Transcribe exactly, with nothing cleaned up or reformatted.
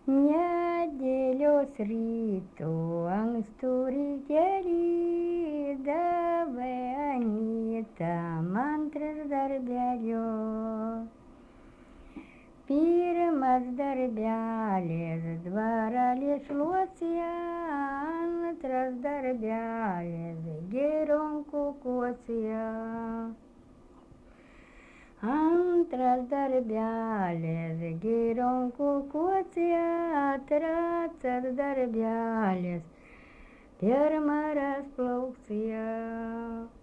Nedėlios ryto ankstų rytelį davai Anyta man tris darbelius. Pirmas darbelis dvarelį šluosi, antras darbelis gėrom kukuosi. Antras darbelis gėrom kukuosi, trečias darbelis per marias plauksi.